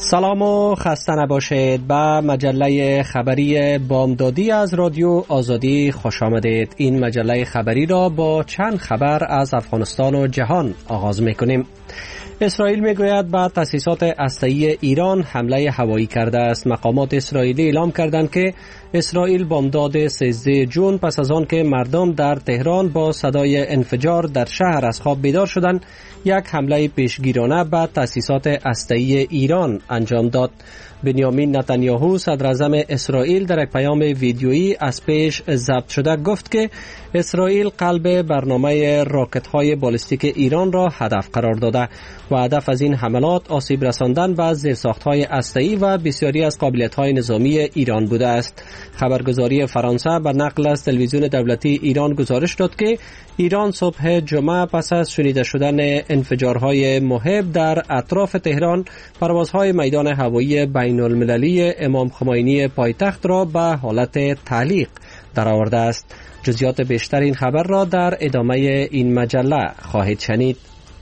سلام و خسته نباشید. به مجله خبری بامدادی از رادیو آزادی خوش آمدید. این مجله خبری را با چند خبر از افغانستان و جهان آغاز میکنیم. اسرائیل میگوید به تاسیسات هسته‌ای ایران حمله هوایی کرده است. مقامات اسرائیلی اعلام کردند که اسرائیل بامداد 13 جون پس از آن که مردم در تهران با صدای انفجار در شهر از خواب بیدار شدند، یک حمله پیشگیرانه به تاسیسات هسته‌ای ایران انجام داد. بنیامین نتانیاهو صدر اعظم اسرائیل در یک پیام ویدیویی از پیش ضبط شده گفت که اسرائیل قلب برنامه راکت‌های بالستیک ایران را هدف قرار داده و هدف از این حملات آسیب رساندن به زیرساخت‌های هسته‌ای و بسیاری از قابلیت‌های نظامی ایران بوده است. خبرگزاری فرانسه به نقل از تلویزیون دولتی ایران گزارش داد که ایران صبح جمعه پس از شنیده شدن انفجارهای مهیب در اطراف تهران پروازهای میدان هوایی بین المللی امام خمینی پایتخت را به حالت تعلیق درآورده است. جزئیات بیشتر این خبر را در ادامه این مجله خواهید شنید.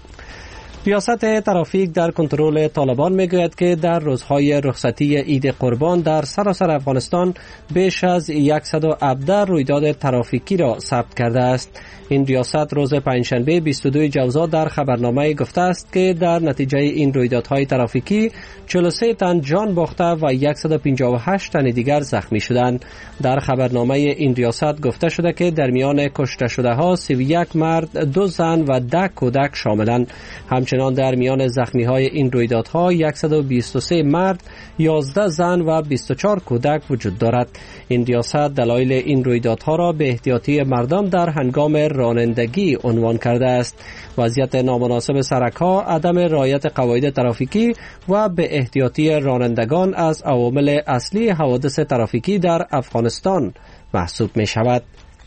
ریاست ترافیک در کنترل طالبان میگوید که در روزهای رخصتی عید قربان در سراسر افغانستان بیش از 117 رویداد ترافیکی را ثبت کرده است. این ریاست روز پنجشنبه 22 جوزا در خبرنامه گفته است که در نتیجه این رویدادهای ترافیکی 43 تن جان باخته و 158 تن دیگر زخمی شدند. در خبرنامه این ریاست گفته شده که در میان کشته شده ها 31 مرد، 2 زن و 10 کودک شاملند. همچنان در میان زخمی های این رویدادها 123 مرد، 11 زن و 24 کودک وجود دارد. این ریاست دلایل این رویدادها را به احتیاطی مردم در هنگام رانندگی عنوان کرده است. وضعیت نامناسب سرک‌ها، عدم رعایت قواعد ترافیکی و به احتیاطی رانندگان از عوامل اصلی حوادث ترافیکی در افغانستان محسوب می شود.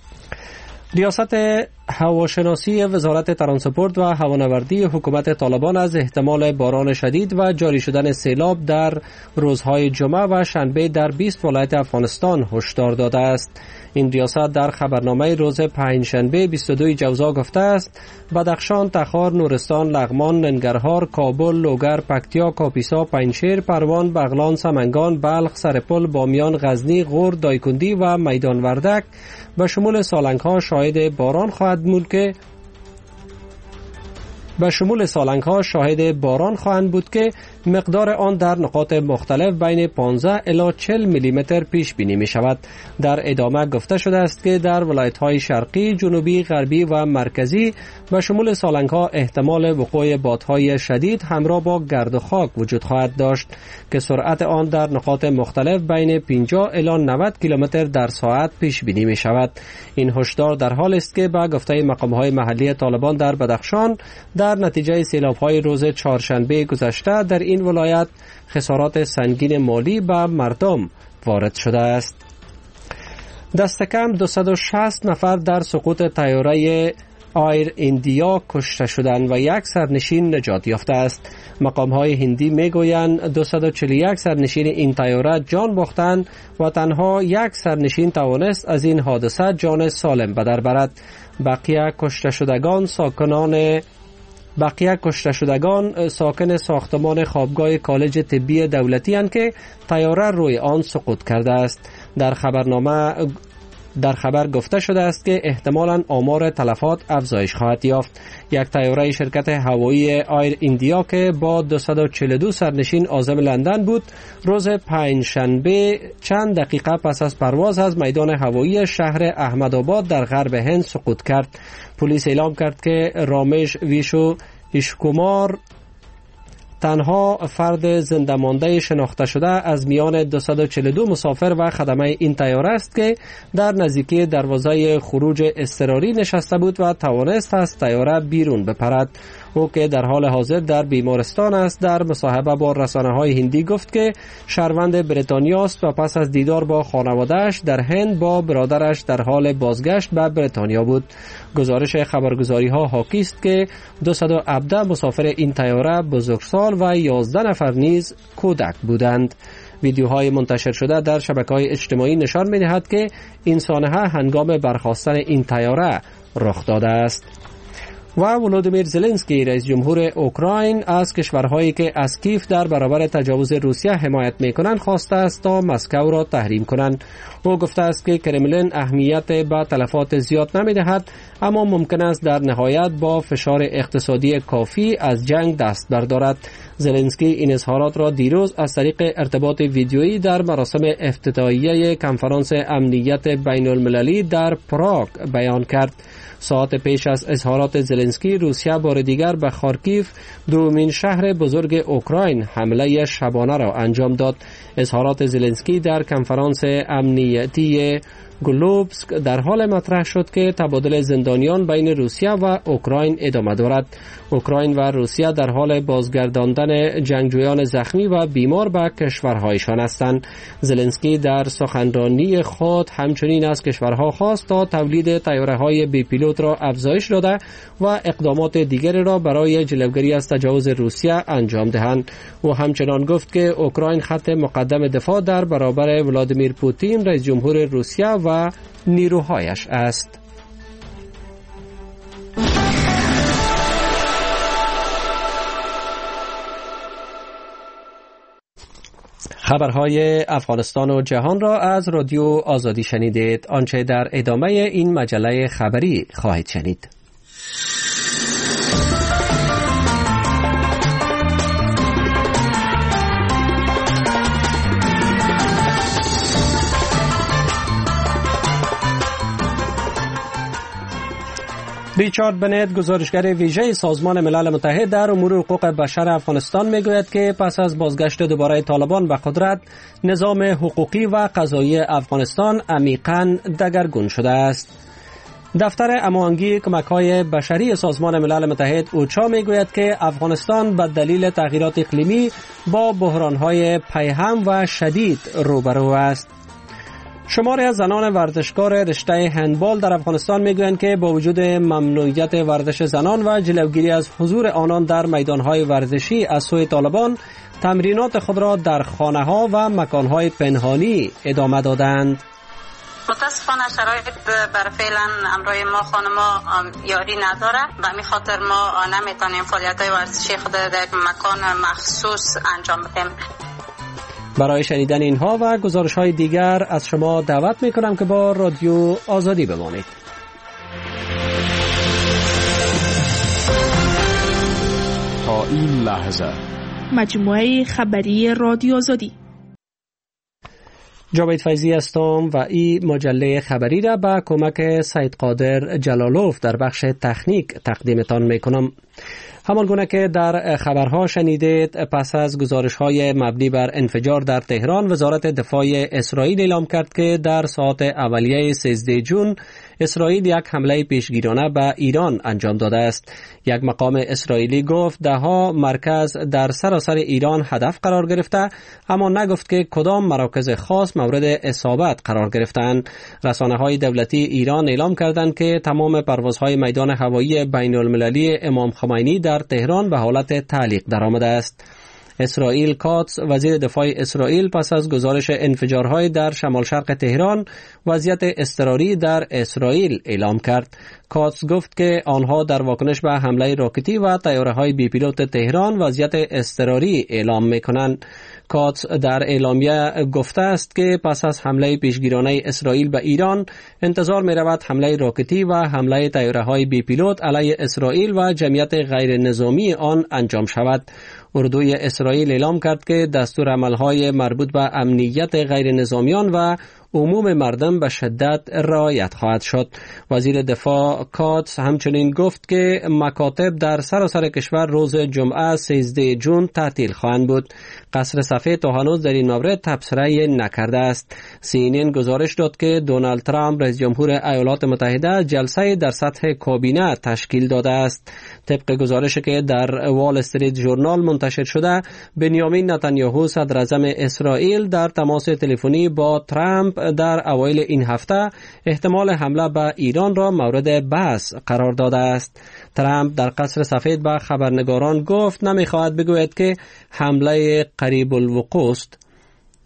ریاست هواشناسی وزارت ترانسپورت و هوانوردی حکومت طالبان از احتمال باران شدید و جاری شدن سیلاب در روزهای جمعه و شنبه در 20 ولایت افغانستان هشدار داده است. این ریاست در خبرنامه روز پنجشنبه 22 جوزا گفته است بدخشان، تخار، نورستان، لغمان، ننگرهار، کابل، لوگر، پکتیا، کاپیسا، پنجشیر، پروان، بغلان، سمنگان، بلخ، سرپل، بامیان، غزنی، غور، دایکندی و میدان وردک به شمول سالنگ‌ها شاهد باران خواهند بود که مقدار آن در نقاط مختلف بین 15 الی 40 میلیمتر پیش بینی می شود. در ادامه گفته شده است که در ولایت‌های شرقی، جنوبی، غربی و مرکزی به شمول سالنگ‌ها احتمال وقوع بادهای شدید همراه با گرد و خاک وجود خواهد داشت که سرعت آن در نقاط مختلف بین 50 الی 90 کیلومتر در ساعت پیش بینی می شود. این هشدار در حال است که به گفته مقام‌های محلی طالبان در بدخشان در نتیجه سیلاب‌های روز چهارشنبه گذشته در این ولایت خسارات سنگین مالی به مردم وارد شده است. دست کم 260 نفر در سقوط طیاره آیر ایندیا کشته شدند و یک سرنشین نجات یافته است. مقام‌های هندی میگویند 241 سرنشین این طیاره جان باختند و تنها یک سرنشین توانست از این حادثه جان سالم به در برد. بقیه کشته شدگان ساکن ساختمان خوابگاه کالج طبی دولتی اند که طیاره روی آن سقوط کرده است. در خبر گفته شده است که احتمالاً آمار تلفات افزایش خواهد یافت. یک طیاره شرکت هوایی آیر ایندیا که با 242 سرنشین عازم لندن بود، روز پنجشنبه چند دقیقه پس از پرواز از میدان هوایی شهر احمدآباد در غرب هند سقوط کرد. پلیس اعلام کرد که رامیش ویشو ایشکومار تنها فرد زنده مانده شناخته شده از میان 242 مسافر و خدمه این طیاره است که در نزدیکی دروازه خروج اضطراری نشسته بود و توانست از طیاره بیرون بپرد. او که در حال حاضر در بیمارستان است در مصاحبه با رسانه‌های هندی گفت که شهروند بریتانیا است و پس از دیدار با خانواده‌اش در هند با برادرش در حال بازگشت به بریتانیا بود. گزارش خبرگزاری‌ها حاکی است که 217 مسافر این طیاره بزرگسال و 11 نفر نیز کودک بودند. ویدیوهای منتشر شده در شبکه‌های اجتماعی نشان می‌دهد که این سانحه هنگام برخاستن این طیاره رخ داده است. و ولودیمیر زلنسکی رئیس جمهور اوکراین از کشورهایی که از کیف در برابر تجاوز روسیه حمایت میکنند خواسته است تا مسکو را تحریم کنند. او گفته است که کرملین اهمیت به تلفات زیاد نمیدهد، اما ممکن است در نهایت با فشار اقتصادی کافی از جنگ دست بردارد. زلنسکی این اظهارات را دیروز از طریق ارتباط ویدیویی در مراسم افتتاحیه کنفرانس امنیت بین المللی در پراگ بیان کرد. ساعت پیش از اظهارات زلنسکی، روسیه بار دیگر به خارکیف، دومین شهر بزرگ اوکراین، حمله شبانه را انجام داد. اظهارات زلنسکی در کنفرانس امنیتی گلوبسک در حال مطرح شد که تبادل زندانیان بین روسیه و اوکراین ادامه دارد. اوکراین و روسیه در حال بازگرداندن جنگجویان زخمی و بیمار به کشورهایشان هستند. زلنسکی در سخنرانی خود همچنین از کشورها خواست تا تولید طیاره‌های بی پیلوت را افزایش داده و اقدامات دیگری را برای جلوگیری از تجاوز روسیه انجام دهند. او همچنان گفت که اوکراین خط مقدم دفاع در برابر ولادیمیر پوتین رئیس جمهور روسیه و نیروهایش است. خبرهای افغانستان و جهان را از رادیو آزادی شنیدید. آنچه در ادامه این مجله خبری خواهید شنید. ریچارد بنت، گزارشگر ویژه سازمان ملل متحد در امور حقوق بشر افغانستان، میگوید که پس از بازگشت دوباره طالبان به قدرت، نظام حقوقی و قضایی افغانستان عمیقاً دگرگون شده است. دفتر اموانگی کمک‌های بشری سازمان ملل متحد اوچا میگوید که افغانستان به دلیل تغییرات اقلیمی با بحران‌های پیهم و شدید روبرو است. شماری از زنان ورزشکار رشته هندبال در افغانستان میگویند که با وجود ممنوعیت ورزش زنان و جلوگیری از حضور آنان در میدانهای ورزشی از سوی طالبان، تمرینات خود را در خانه‌ها و مکانهای پنهانی ادامه دادند. متاسفانه شرایط برای فعلا امروی ما خانما یاری نداره، به همین خاطر ما نمیتونیم فعالیت‌های ورزشی خود در مکان مخصوص انجام بدیم. برای شنیدن اینها و گزارش‌های دیگر از شما دعوت می‌کنم که با رادیو آزادی بمانید. تا این لحظه مجموعه خبری رادیو آزادی. جاوید فیضی هستم و این مجله خبری را با کمک سید قادر جلالوف در بخش تکنیک تقدیمتان می‌کنم. همانگونه که در خبرها شنیدید، پس از گزارش‌های مبنی بر انفجار در تهران، وزارت دفاع اسرائیل اعلام کرد که در ساعات اولیه 13 جون اسرائیل یک حمله پیشگیرانه به ایران انجام داده است. یک مقام اسرائیلی گفت ده‌ها مرکز در سراسر ایران هدف قرار گرفته، اما نگفت که کدام مراکز خاص مورد اصابت قرار گرفتند. رسانه‌های دولتی ایران اعلام کردند که تمام پروازهای میدان هوایی بین‌المللی امام خمینی در تهران به حالت تعلیق درآمده است. اسرائیل کاتس، وزیر دفاع اسرائیل، پس از گزارش انفجارهای در شمال شرق تهران وضعیت اضطراری در اسرائیل اعلام کرد. کاتس گفت که آنها در واکنش به حمله راکتی و طیاره‌های بی پیلوت تهران وضعیت اضطراری اعلام می‌کنند. کاتس در اعلامیه گفته است که پس از حمله پیشگیرانه اسرائیل به ایران، انتظار می‌رود حمله راکتی و حمله طیاره‌های بی پیلوت علیه اسرائیل و جمعیت غیر نظامی آن انجام شود. اردوی اسرائیل اعلام کرد که دستور عملهای مربوط به امنیت غیر نظامیان و عموم مردم به شدت رعایت خواهد شد. وزیر دفاع کاتس همچنین گفت که مکاتب در سراسر کشور روز جمعه 13 جون تعطیل خواهند بود. قصر سفید تا هنوز در این مورد تبصره نکرده است. CNN گزارش داد که دونالد ترامپ رئیس جمهور ایالات متحده جلسه در سطح کابینه تشکیل داده است. طبق گزارشی که در وال استریت ژورنال منتشر شده، بنیامین نتانیاهو صدر اعظم اسرائیل در تماس تلفنی با ترامپ در اوایل این هفته احتمال حمله به ایران را مورد بحث قرار داده است. ترامپ در قصر سفید به خبرنگاران گفت نمیخواهد بگوید که حمله قریب الوقوع است.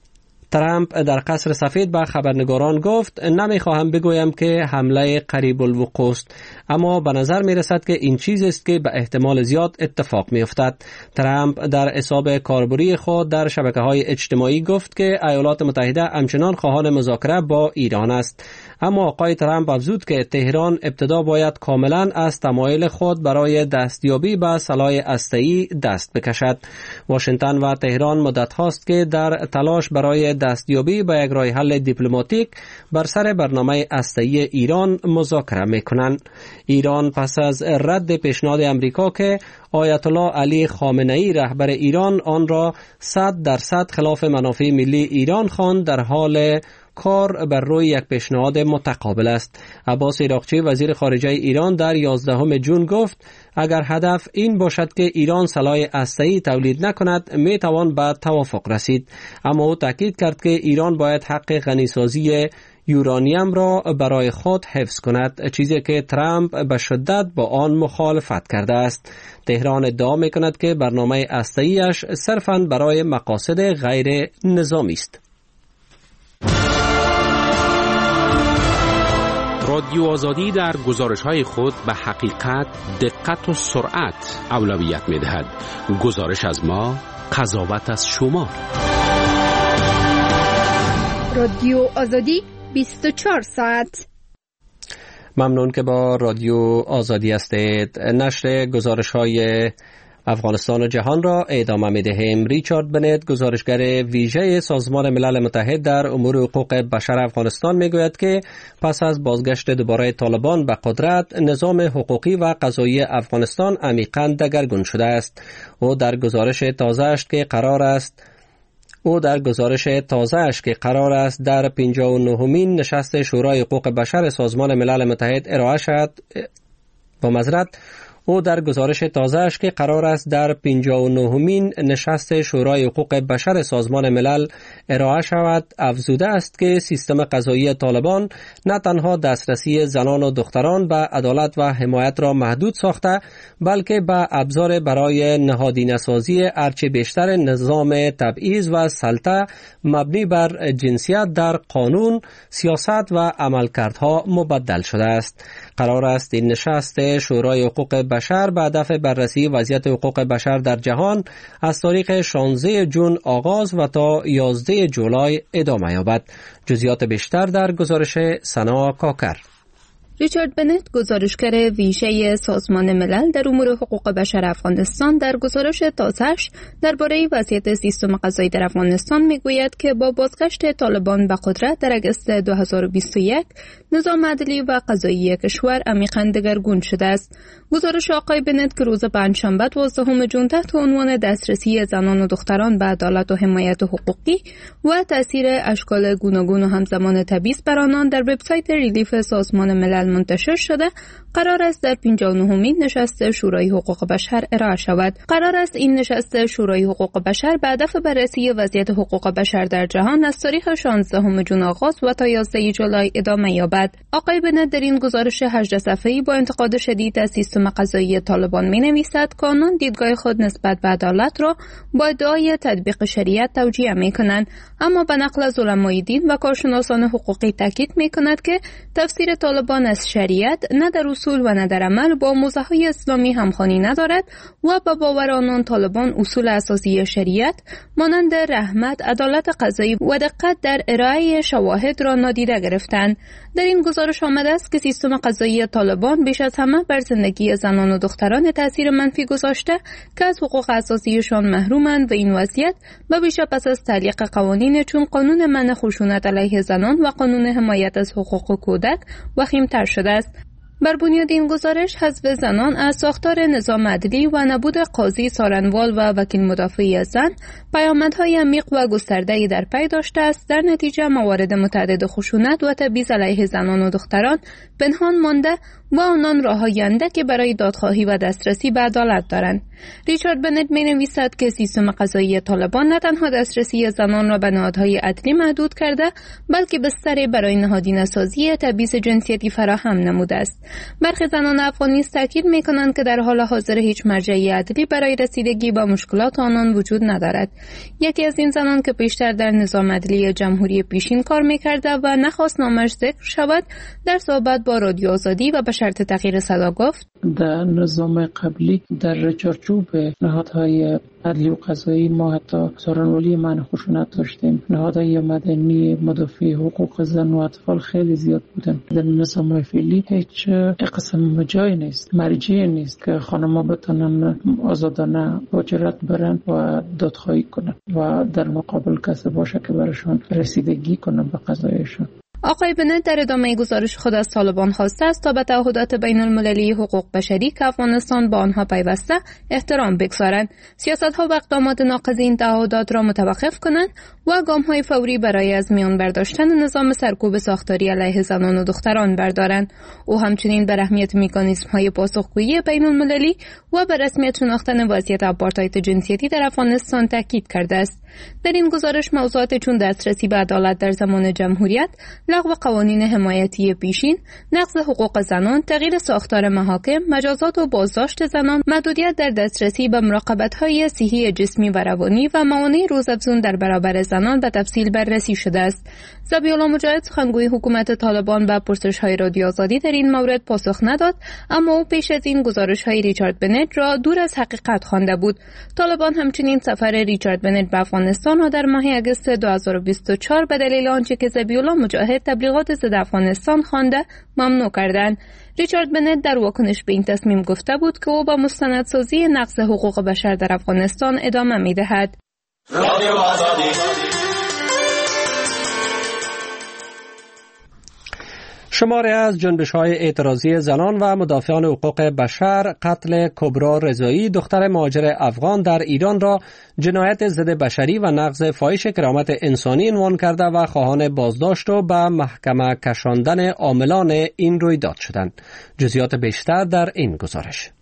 ترامپ در قصر سفید به خبرنگاران گفت نمیخواهم بگویم که حمله قریب الوقوع است، اما به نظر می رسد که این چیزی است که به احتمال زیاد اتفاق می افتد. ترامپ در حساب کاربری خود در شبکه‌های اجتماعی گفت که ایالات متحده همچنان خواهان مذاکره با ایران است، اما آقای ترامپ افزود که تهران ابتدا باید کاملا از تمایل خود برای دستیابی به سلاح هسته‌ای دست بکشد. واشنگتن و تهران مدت هاست که در تلاش برای دستیابی به یک راه حل دیپلماتیک بر سر برنامه هسته‌ای ایران مذاکره می‌کنند. ایران پس از رد پیشنهاد امریکا که آیت الله علی خامنه‌ای رهبر ایران آن را 100% خلاف منافع ملی ایران خواند، در حال کار بر روی یک پیشنهاد متقابل است. عباس عراقچی وزیر خارجه ایران در 11 جون گفت اگر هدف این باشد که ایران سلاح هسته‌ای تولید نکند می توان به توافق رسید، اما او تاکید کرد که ایران باید حق غنیسازی یورانیم را برای خود حفظ کند، چیزی که ترامپ به شدت با آن مخالفت کرده است. تهران ادعا می کند که برنامه هسته‌ایش صرفاً برای مقاصد غیر نظامی است. رادیو آزادی در گزارش‌های خود به حقیقت، دقت و سرعت اولویت می‌دهد. گزارش از ما، قضاوت از شما. رادیو آزادی 24 ساعت. ممنون که با رادیو آزادی هستید. نشر گزارش‌های افغانستان و جهان را ادامه می‌دهیم. ریچارد بنت، گزارشگر ویژه سازمان ملل متحد در امور حقوق بشر افغانستان، میگوید که پس از بازگشت دوباره طالبان به قدرت، نظام حقوقی و قضایی افغانستان عمیقاً دگرگون شده است. او در گزارش تازه‌اش که قرار است در 59مین نشست شورای حقوق بشر سازمان ملل متحد ارائه شود، او در گزارش تازه‌اش که قرار است در 59مین نشست شورای حقوق بشر سازمان ملل ارائه شود افزوده است که سیستم قضایی طالبان نه تنها دسترسی زنان و دختران به عدالت و حمایت را محدود ساخته، بلکه به ابزار برای نهادینه‌سازی هرچه بیشتر نظام تبعیض و سلطه مبنی بر جنسیت در قانون، سیاست و عملکردها مبدل شده است. قرار است این نشست شورای حقوق بشر به هدف بررسی وضعیت حقوق بشر در جهان از تاریخ 16 جون آغاز و تا 11 جولای ادامه یابد. جزئیات بیشتر در گزارش سنا کاکر. ریچارد بنت، گزارشگر ویژه سازمان ملل در امور حقوق بشر افغانستان، در گزارش تازه‌اش درباره وضعیت سیستم قضایی در افغانستان میگوید که با بازگشت طالبان به قدرت در اگست 2021 نظام عدلی و قضایی کشور عمیقاً دگرگون شده است. گزارش آقای بنت که روز پنجشنبه 12 جون تحت عنوان دسترسی زنان و دختران به عدالت و حمایت حقوقی و تاثیر اشکال گوناگون و همزمان تبعیض بر آنان در وبسایت ریلیف سازمان ملل منتشر شده، قرار است در 59مین نشست شورای حقوق بشر ارائه شود. قرار است این نشست شورای حقوق بشر به هدف بررسی وضعیت حقوق بشر در جهان از تاریخ 16 جون آغاز و تا 11 جولای ادامه یابد. آقای بنت در این گزارش 18 صفحه‌ای با انتقاد شدید از سیستم قضایی طالبان می‌نویسد که آنان دیدگاه خود نسبت به عدالت را با ادعای تطبیق شریعت توجیه می‌کنند، اما به نقل از علمای دین و کارشناسان حقوقی تاکید می‌کند که تفسیر طالبان از شریعت نه در اصول و نه در عمل با موضوعهای اسلامی همخوانی ندارد و با باور آنان طالبان اصول اساسی شریعت مانند رحمت، عدالت قضایی و دقت در ارائه شواهد را نادیده گرفتند. در این گزارش آمده است که سیستم قضایی طالبان بیش از همه بر زندگی زنان و دختران تاثیر منفی گذاشته که از حقوق اساسیشان محرومند و این وضعیت به ویژه پس از تعلیق قوانین چون قانون منع خشونت علیه زنان و قانون حمایت از حقوق کودک وخیم‌تر شده است. بر بنیاد این گزارش، حذف زنان از ساختار نظام عدلی و نبود قاضی سارنوال و وکیل مدافعی از زن پیامدهای عمیق و گسترده‌ای در پی داشته است. در نتیجه موارد متعدد خشونت و تبعیض علیه زنان و دختران پنهان مانده و آنان راه‌های اندکی برای دادخواهی و دسترسی به عدالت دارند. ریچارد بنت می‌نویسد که سیستم قضایی طالبان نه تنها دسترسی زنان را به نهادهای عدلی محدود کرده، بلکه بستری برای نهادینه‌سازی تبعیض جنسیتی فراهم نموده است. برخی زنان افغان نیز تاکید می‌کنند که در حال حاضر هیچ مرجعی عدلی برای رسیدگی به مشکلات آنان وجود ندارد. یکی از این زنان که پیشتر در نظام عدلی جمهوری پیشین کار می‌کرده و نخواست نامش ذکر شود، در صحبت با رادیو آزادی و به شرط تغییر صدا گفت: در نظام قبلی در چارچوب نهادهای عدلی و قضایی ما حتی سخنرانی منع خشونت داشتیم. نهادهای مدنی مدافع حقوق زن و اطفال خیلی زیاد بودن. در نظام فعلی هیچ قسم جای نیست، مرجعی نیست که خانم‌ها بتونن آزادانه مهاجرت برن و دادخواهی کنن و در مقابل کسی باشه که براشون رسیدگی کنن به قضایشون. آقای بنت در ادامه گزارش خود از طالبان خواسته است تا به تعهدات بین المللی حقوق بشری که افغانستان با آنها پیوسته احترام بگذارند، سیاست‌ها و اقدامات ناقض این تعهدات را متوقف کنند و گام‌های فوری برای از میان برداشتن نظام سرکوب ساختاری علیه زنان و دختران بردارند. او همچنین بر اهمیت مکانیزم‌های پاسخگویی بین المللی و بر رسمیت شناختن وضعیت آپارتاید جنسیتی در افغانستان تاکید کرده است. در این گزارش موضوعات چون دسترسی به عدالت در زمان جمهوریت، لغو قوانین حمایتی پیشین، نقض حقوق زنان، تغییر ساختار محاکم، مجازات و بازداشت زنان، محدودیت در دسترسی به مراقبت‌های صحی جسمی و روانی و موانع روزافزون در برابر زنان به تفصیل بررسی شده است. ذبیح‌الله مجاهد سخنگوی حکومت طالبان به پرسش‌های رادیو آزادی در این مورد پاسخ نداد، اما او پیش از این گزارش‌های ریچارد بنت را دور از حقیقت خوانده بود. طالبان همچنین سفر ریچارد بنت به افغانستان را در ماه اگست 2024 به دلیل آنچه که ذبیح‌الله مجاهد تبلیغات ضد افغانستان خوانده ممنوع کردند. ریچارد بنت در واکنش به این تصمیم گفته بود که او با مستندسازی نقض حقوق بشر در افغانستان ادامه می‌دهد. شماری از جنبش‌های اعتراضی زنان و مدافعان حقوق بشر قتل کبرا رضایی دختر مهاجر افغان در ایران را جنایت ضد بشری و نقض فاحش کرامت انسانی عنوان کرده و خواهان بازداشت و به محکمه کشاندن عاملان این رویداد شدند. جزئیات بیشتر در این گزارش.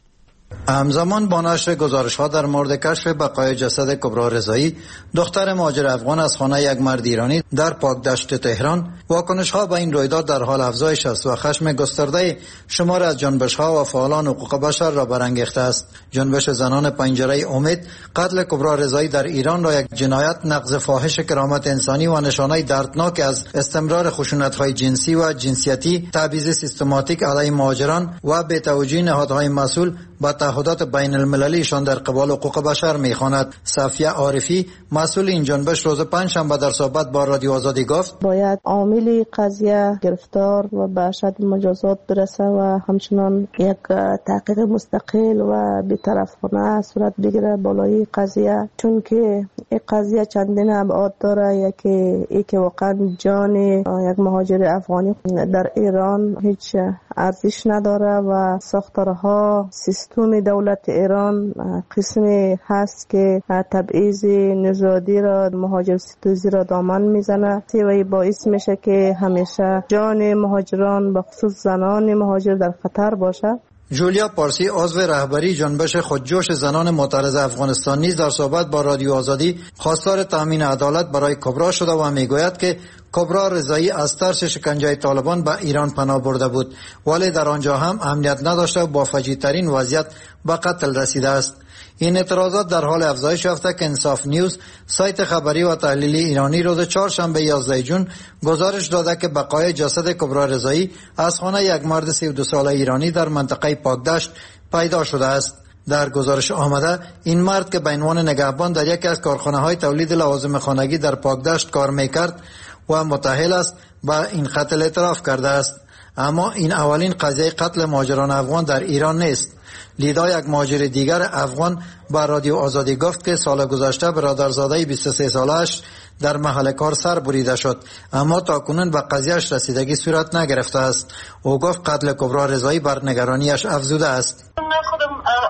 همزمان با نشر گزارش‌ها در مورد کشف بقای جسد کبرا رضایی دختر مهاجر افغان از خانه یک مرد ایرانی در پاکدشت تهران، واکنش‌ها به این رویداد در حال افزایش است و خشم گسترده شمار از جنبش‌ها و فعالان حقوق بشر را برانگیخته است. جنبش زنان پنجره امید قتل کبرا رضایی در ایران را یک جنایت نقض فاحش کرامت انسانی و نشانه دردناک از استمرار خشونت‌های جنسی و جنسیتی، تبعیض سیستماتیک علیه مهاجران و بی‌توجهی نهادهای مسئول با تعهدات بین المللیشان در قبال حقوق بشر می‌خواند. صفیه عارفی مسئول این جنبش روز پنجشنبه در صحبت با رادیو آزادی گفت: باید عامل قضیه گرفتار و به اشد مجازات برسه و همچنان یک تحقیق مستقل و بی‌طرفانه صورت بگیره بالای قضیه، چون که این قضیه چندین ابعاد داره. یکی که واقعا جان یک مهاجر افغانی در ایران هیچ ارزش نداره و ساختارها سیستم دولت ایران قسمی هست که تبعیض نژادی را مهاجر ستیزی را دامن میزنه و باعث میشه که همیشه جان مهاجران به خصوص زنان مهاجر در خطر باشه. جولیا پارسی عضو رهبری جنبش خودجوش زنان معترض افغانستان نیز در صحبت با رادیو آزادی خواستار تامین عدالت برای کبرا شده و میگوید که کبرا رضایی از ترس شکنجه طالبان به ایران پناه برده بود، ولی در آنجا هم امنیت نداشته و با فجیع‌ترین وضعیت به قتل رسیده است. این اعتراضات در حال افزایش یافته که انصاف نیوز سایت خبری و تحلیلی ایرانی روز چهارشنبه 11 جون گزارش داده که بقای جسد کبرا رضایی از خانه یک مرد 32 ساله ایرانی در منطقه پاکدشت پیدا شده است. در گزارش آمده این مرد که به عنوان نگهبان در یکی از کارخانه‌های تولید لوازم خانگی در پاکدشت کار می‌کرد و متأهل است به این قتل اعتراف کرده است. اما این اولین قضیه قتل مهاجران افغان در ایران نیست. لیدا یک مهاجر دیگر افغان با رادیو آزادی گفت که سال گذشته برادرزاده 23 سالش در محل کار سر بریده شد، اما تاکنون به قضیهش رسیدگی صورت نگرفته است. او گفت قتل کبرا رضایی بر نگرانیش افزوده است. خودم خانم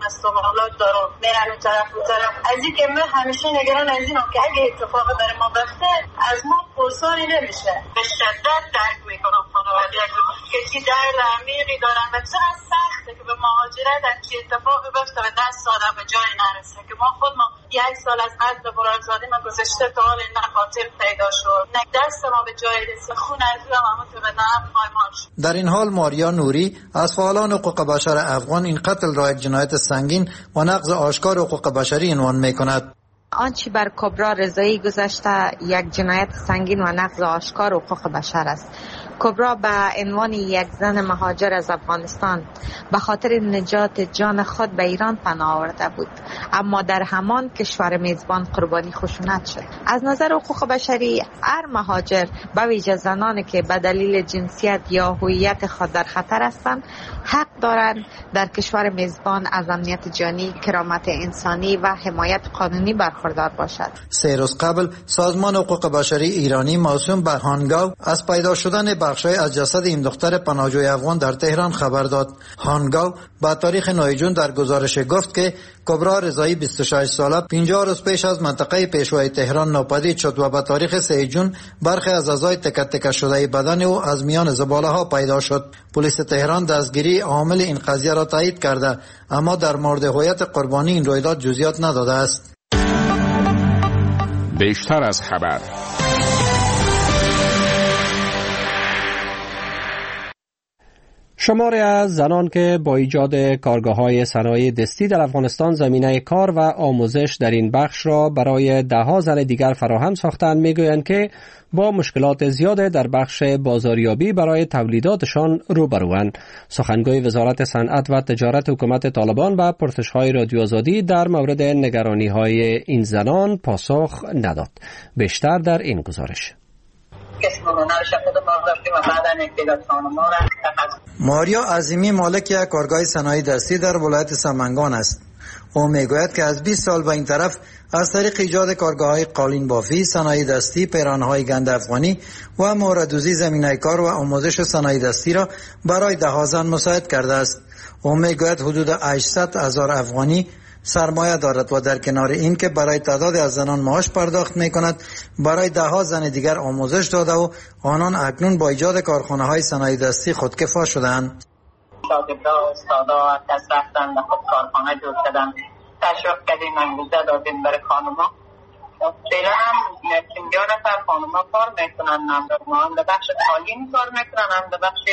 استعمالات دارم میرن و طرف از این که من همیشه نگران از اینم که اگه اتفاق برای ما بفته از ما پرسانی نمیشه. به شدت درک میکنم خانواده که چی درد عمیقی دارن و چقدر سخته که به مهاجرت چی اتفاقی بفته و دست آدم به جای نرسه که ما خود ما 1 سال از عقد برادرزادی من گذشته تا حال این خاطر پیدا شد نه دست ما به جای رسه خون از رویم همون تو به نام پایمال شد. در این حال ماریا نوری از فعالان حقوق بشر افغان این قتل را یک جنایت سنگین و نقض آشکار حقوق بشری عنوان میکند. آنچه بر کبرا رضایی گذشته یک جنایت سنگین و نقض آشکار حقوق بشر است. کبرا به عنوان یک زن مهاجر از افغانستان به خاطر نجات جان خود به ایران پناه آورده بود، اما در همان کشور میزبان قربانی خشونت شد. از نظر حقوق بشری هر مهاجر به ویژه زنانی که به دلیل جنسیت یا هویت خود در خطر هستند حق دارند در کشور میزبان از امنیت جانی، کرامت انسانی و حمایت قانونی برخوردار باشد. 3 روز قبل سازمان حقوق بشری ایرانی موسوم به هانگاو از پیدا شدن بخشای از جسد این دختر پناهجوی افغان در تهران خبر داد. هانگاو با تاریخ 9 جون در گزارش گفت که کبرا رضایی 26 ساله 50 روز پیش از منطقه پیشوای تهران ناپدید شد و به تاریخ 3 جون برخی از اعضای تکه تکه شده بدن او از میان زباله ها پیدا شد. پلیس تهران دستگیری عامل این قضیه را تایید کرده اما در مورد هویت قربانی این رویداد جزئیات نداده است. بیشتر از خبر. شماری از زنان که با ایجاد کارگاه‌های صنایع دستی در افغانستان زمینه کار و آموزش در این بخش را برای ده‌ها زن دیگر فراهم ساختند میگویند که با مشکلات زیاد در بخش بازاریابی برای تولیداتشان روبروند. سخنگوی وزارت صنعت و تجارت حکومت طالبان به پرسش‌های رادیو آزادی در مورد نگرانی‌های این زنان پاسخ نداد. بیشتر در این گزارش. ماریا عظیمی مالک یک کارگاه صنایع دستی در ولایت سمنگان است. او میگوید که از 20 سال به این طرف از طریق ایجاد کارگاه‌های قالین بافی، صنایع دستی، پیرانهای گند افغانی و موردوزی زمینه کار و آموزش صنایع دستی را برای ده‌ها زن مساعد کرده است. او میگوید حدود 800,000 افغانی سرمایه دارد و در کنار این که برای تعداد از زنان معاش پرداخت می کند، برای ده‌ها زن دیگر آموزش داده و آنان اکنون با ایجاد کارخانه های صنایع دستی خودکفا شدند. شاگردا و استادا از دست رفتن و خود کارخانه جور کردن. تشویق کردیم، انگیزه دادیم برای خانوما. فعلا هم 50 نفر خانوما کار میکنن، هم در بخش قالین کار میکنن، هم در بخش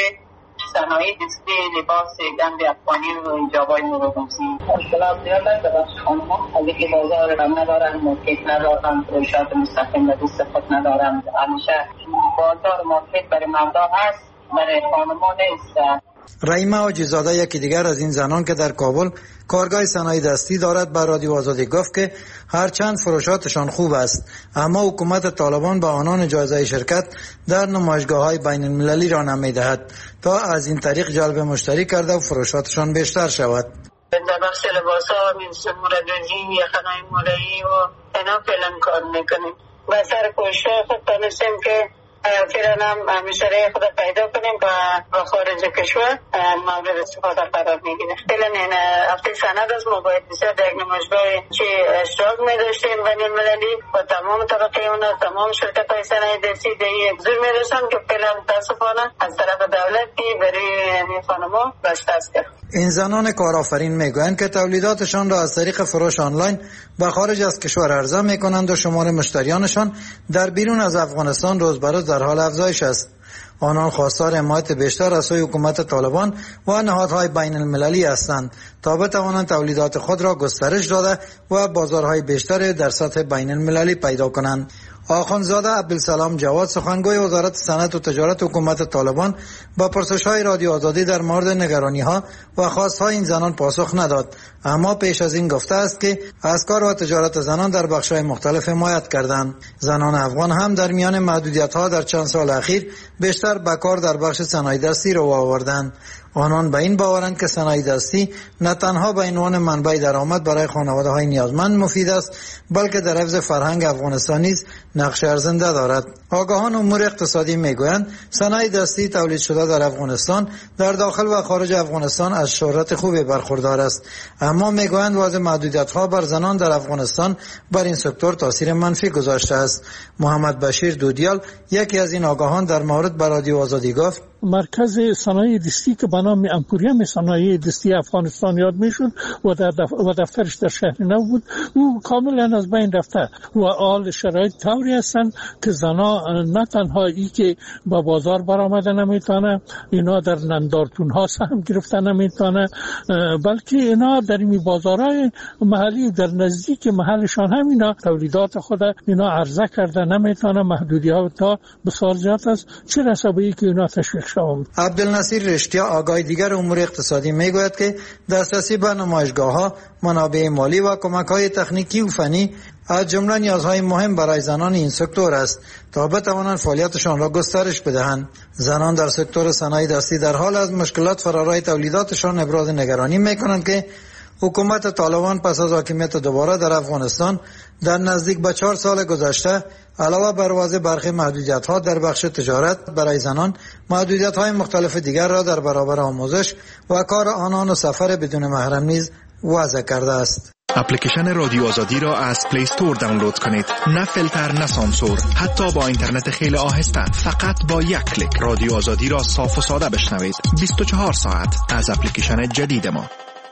صنایع دستی، لباس گند افغانی و ایجابای موروثی. مشکلات زیاد است در بخش خانوما، از اینکه بازار را ندارن، مارکت ندارن، فروشات مستقیم به دست خود ندارن. همیشه بازار مارکت برای مردا هست، برای خانوما نیست. رحیمه حاجی‌زاده یکی دیگر از این زنان که در کابل کارگاه صنایع دستی دارد به رادیو آزادی گفت که هرچند فروشاتشان خوب است اما حکومت طالبان به آنان اجازه شرکت در نمایشگاه‌های بین المللی را نمی‌دهد تا از این طریق جلب مشتری کرده و فروشاتشان بیشتر شود. در بخش لباس‌ها مثل موردوزی، یخنای مولایی و اینا فعلا کار میکنیم. و سر کوشش خود تانستیم که فعلا هم مشتری خود پیدا کنیم و خارج کشور مورد استفاده قرار میگیره. فعلا این هفته سند از ما باید بسیار در یک نمایشگاه چه اشتراک میداشتیم بین المللی و تمام طبقه اونا، تمام شرکت های صنایع دستی در یک زور میرسن که فعلا متاسفانه از طرف دولت برای این خانما بسته است. این زنان کارآفرین میگویند که تولیداتشان را از طریق فروش آنلاین به خارج از کشور عرضه میکنند و شمار مشتریانشان در بیرون از افغانستان روز به روز در حال افزایش است. آنان خواستار حمایت بیشتر از سوی حکومت طالبان و نهادهای بین المللی هستند تا بتوانند تولیدات خود را گسترش داده و بازارهای بیشتر در سطح بین المللی پیدا کنند. آخوندزاده عبدالسلام جواد سخنگوی وزارت صنعت و تجارت حکومت طالبان با پرسش‌های رادیو آزادی در مورد نگرانی‌ها و خواست‌های این زنان پاسخ نداد، اما پیش از این گفته است که از کار و تجارت زنان در بخش‌های مختلف حمایت کردند. زنان افغان هم در میان محدودیت‌ها در چند سال اخیر بیشتر به کار در بخش صنایع دستی رو آوردند. آنان به این باورند که صنایع دستی نه تنها به عنوان منبع درآمد برای خانواده‌های نیازمند مفید است، بلکه در حفظ فرهنگ افغانستان نیز نقش ارزنده دارد. آگاهان امور اقتصادی میگویند صنایع دستی تولید شده در افغانستان در داخل و خارج افغانستان از شهرت خوبی برخوردار است، اما میگویند وضع محدودیت‌ها بر زنان در افغانستان بر این سکتور تاثیر منفی گذاشته است. محمد بشیر دودیال یکی از این آگاهان در مورد به رادیو آزادی گفت: مرکز صنایع دستی که به نام امپوریوم صنایع دستی افغانستان یاد میشد و دفترش در شهر نو بود، او کاملا از بین رفته و آل شرایط طوری هستند که زنا نه تنها ای که با بازار برآمده نمیتونه، اینا در نندارتون ها سهم گرفته نمیتونه، بلکه اینا در این بازارهای محلی در نزدیک محلشان هم اینا تولیدات خود اینا عرضه کرده نمیتونه. محدودیت ها بسیار زیاد است، چه رسابی که اینا تشویق شوند. عبدالنصیر رشتیا آگاه دیگر امور اقتصادی میگوید که دسترسی به نمایشگاه‌ها، منابع مالی و کمک‌های تکنیکی و فنی از جمله نیازهای مهم برای زنان این سکتور است تا بتوانند فعالیتشان را گسترش بدهند. زنان در سکتور صنایع دستی در حال از مشکلات فرارای تولیداتشان ابراز نگرانی می‌کنند که حکومت طالبان پس از حاکمیت دوباره در افغانستان در نزدیک به 4 سال گذشته علاوه بر وضع برخی محدودیت‌ها در بخش تجارت برای زنان، محدودیت‌های مختلف دیگر را در برابر آموزش و کار آنان و سفر بدون محرم نیز وضع کرده است. اپلیکیشن رادیو آزادی را از پلی استور دانلود کنید. نه فیلتر نه سانسور، حتی با اینترنت خیلی آهسته، فقط با یک کلیک رادیو آزادی را صاف و ساده بشنوید 24 ساعت از اپلیکیشن جدید ما.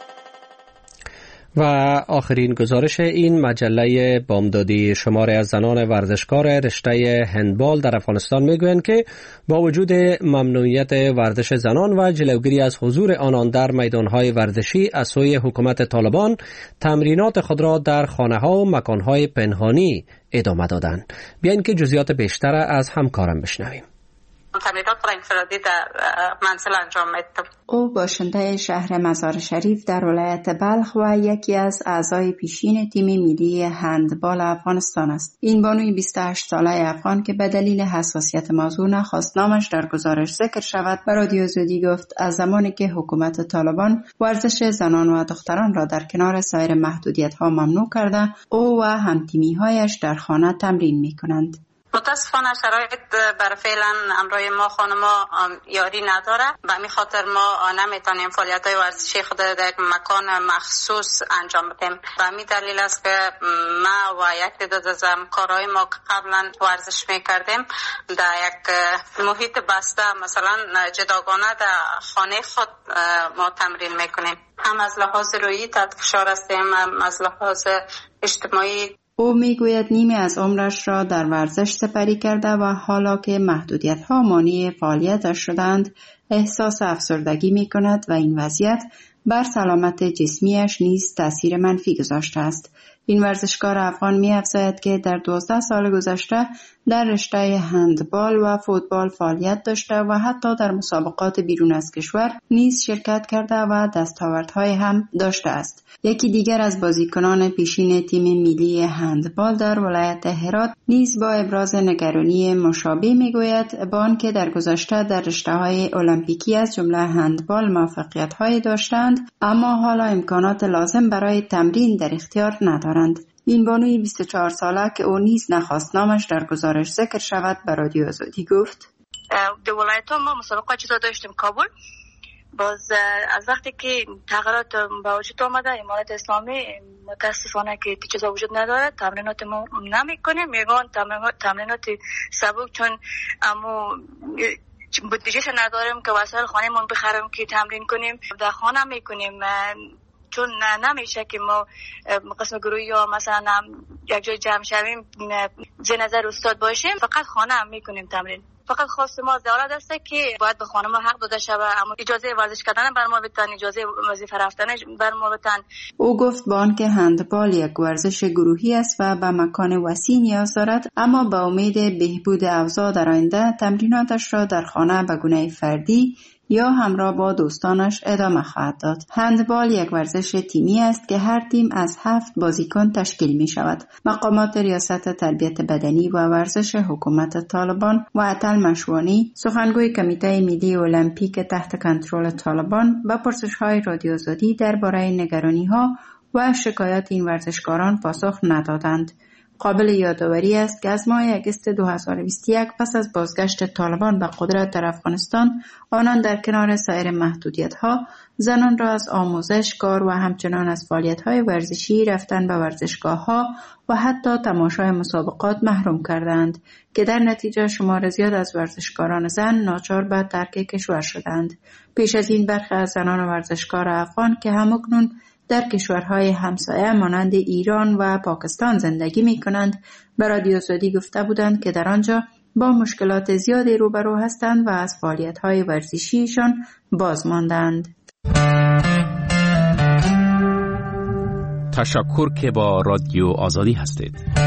و آخرین گزارش این مجله بامدادی شماره از زنان ورزشکار رشته هندبال در افغانستان میگویند که با وجود ممنوعیت ورزش زنان و جلوگیری از حضور آنان در میدانهای ورزشی از سوی حکومت طالبان، تمرینات خود را در خانه‌ها و مکانهای پنهانی ادامه دادند. بیاین که جزئیات بیشتر از همکارم بشنویم. تمرینات را انفرادی در منزل انجام میدم. او باشنده شهر مزار شریف در ولایت بلخ و یکی از اعضای پیشین تیم ملی هندبال افغانستان است. این بانوی 28 ساله افغان که به دلیل حساسیت موضوع نخواست نامش در گزارش ذکر شود، به رادیو آزادی گفت از زمانی که حکومت طالبان ورزش زنان و دختران را در کنار سایر محدودیت‌ها ممنوع کرده، او و هم‌تیمی‌هایش در خانه تمرین می‌کنند. متاسفانه شرایط برای فعلا امروی ما خانما یاری نداره، به همین خاطر ما نمیتونیم فعالیت‌های ورزشی خود در یک مکان مخصوص انجام بدیم. به همین دلیل است که ما و یک تعداد از همکارای ما که قبلا ورزش میکردیم در یک محیط بسته، مثلا جداگانه در خانه خود ما تمرین میکنیم. هم از لحاظ روحی تحت فشار هستیم، هم از لحاظ اجتماعی. او میگوید نیمی از عمرش را در ورزش سپری کرده و حالا که محدودیت‌ها مانع فعالیتش شدند احساس افسردگی می‌کند و این وضعیت بر سلامت جسمیش نیز تأثیر منفی گذاشته است. این ورزشکار افغان می‌افزاید که در 12 سال گذشته در رشته هندبال و فوتبال فعالیت داشته و حتی در مسابقات بیرون از کشور نیز شرکت کرده و دستاوردهای هم داشته است. یکی دیگر از بازیکنان پیشین تیم ملی هندبال در ولایت هرات نیز با ابراز نگرانی مشابه میگوید با آنکه در گذشته در رشته‌های المپیکی از جمله هندبال موفقیت‌هایی داشتند، اما حالا امکانات لازم برای تمرین در اختیار ندارند. این بانوی 24 ساله که او نیز نخواست نامش در گزارش ذکر شود به رادیو آزادی گفت: در ولایت ما مسابقه چیزا داشتیم کابل، باز از وقتی که تغییرات به وجود آمده امارت اسلامی متاسفانه که چیزا وجود نداره، تمرینات ما نمیکنیم، میگن تمرینات سبک، چون اما بودجهش نداریم که وسایل خانه‌مون بخریم که تمرین کنیم، در خانه میکنیم، چون نمیشه که ما قسم گروهی یا مثلا یک جای جمع شویم زیر نظر استاد باشیم، فقط خانه هم میکنیم تمرین. فقط خواست ما زیارت است که باید به خانم حق داده شود، اما اجازه ورزش کردن بر ما بدن، اجازه وظیفه رفتن بر ما بدن. او گفت با آنکه هندبال یک ورزش گروهی است و به مکان وسیع نیاز دارد، اما با امید بهبود اوضاع در آینده تمریناتش را در خانه به گونه فردی یا همراه با دوستانش ادامه خواهد داد. هندبال یک ورزش تیمی است که هر تیم از 7 بازیکن تشکیل می شود. مقامات ریاست تربیت بدنی و ورزش حکومت طالبان و عطل مشوانی، سخنگوی کمیته ملی المپیک تحت کنترل طالبان، به پرسش‌های رادیو آزادی درباره نگرانی‌ها و شکایات این ورزشکاران پاسخ ندادند. قابل یادآوری است که از ماه اگست 2021 پس از بازگشت طالبان به قدرت در افغانستان، آنان در کنار سایر محدودیت‌ها زنان را از آموزش، کار و همچنان از فعالیت‌های ورزشی، رفتن به ورزشگاه‌ها و حتی تماشای مسابقات محروم کردند که در نتیجه شمار زیاد از ورزشکاران زن ناچار به ترک کشور شدند. پیش از این برخی از زنان ورزشکار افغان که همکنون در کشورهای همسایه مانند ایران و پاکستان زندگی می کنند به رادیو آزادی گفته بودند که در آنجا با مشکلات زیادی روبرو هستند و از فعالیت‌های ورزشیشان باز ماندند. تشکر که با رادیو آزادی هستید.